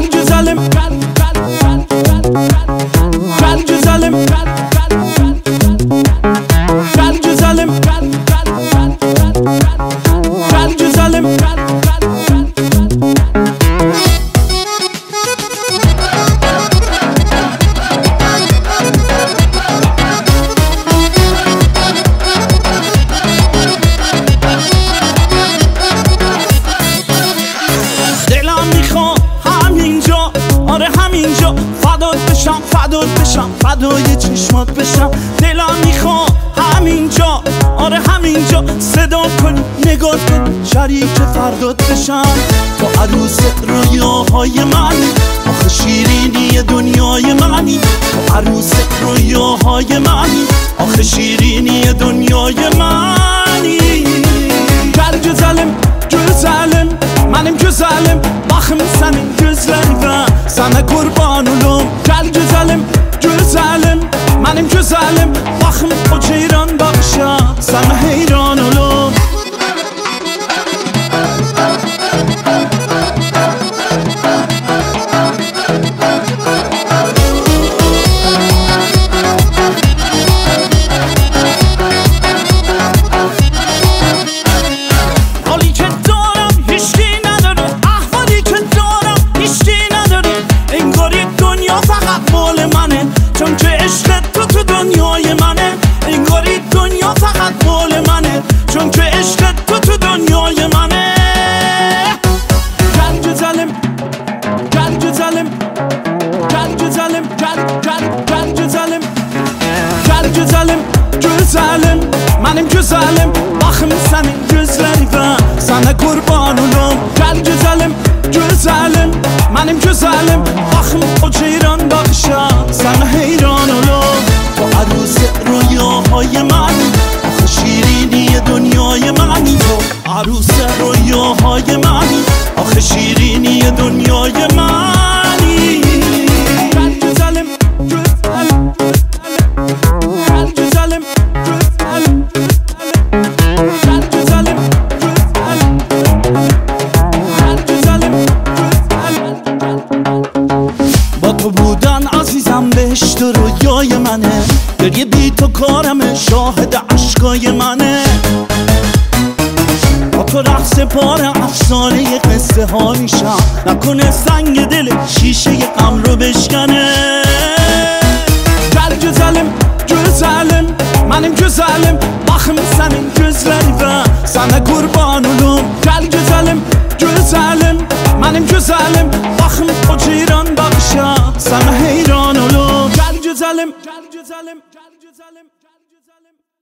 güzelim, gel güzelim, gel güzelim, gel güzelim. فدای چشمات بشم، دلم میخوام همینجا، آره همینجا صدا کن، نگاه کن، شریک فردات بشم. تو عروس رویاهای منی، آخه شیرینی دنیای منی. تو عروس رویاهای منی، آخه شیرینی دنیای منی. Gel güzelim, güzelim, benim güzelim. Bakım senin gözlerine, sana kurban olum. Gel güzelim, güzelim, benim güzelim. Bakım o ceyran bakışa, sana heyran olum. چون که عشق تو دنیای منه، انگاری دنیا فقط مال منه. چون که عشق تو دنیای منه. Gel güzelim, gel güzelim, gel güzelim, gel güzelim. Gel güzelim, güzelim, benim güzelim. Bakım senin gözlerine, sana kurban olum. Gel güzelim, güzelim, benim güzelim. Bakım o ceyran bakışa, sana heyran olum. تو عروس رویاهای منی، آخه شیرینی دنیای منی. تو عروس رویاهای منی، آخه شیرینی دنیای منی. Gel güzelim, güzelim, gel güzelim, gel güzelim, gel güzelim. با تو بودن عزیزم بهشت رویای منه، گریه بی تو کارمه، شاهد عشقای منه. با تو رقص پاره افسانه قصه ها میشم، نکنه سنگ دل شیشه غم رو بشکنه. Gel güzelim, güzelim, benim güzelim. Bakım senin gözlerine, sana kurban olum. Gel güzelim, güzelim, benim güzelim. Bakım o ceyran bakışa, sana heyran olum. Gel güzelim, gel güzelim, gel güzelim.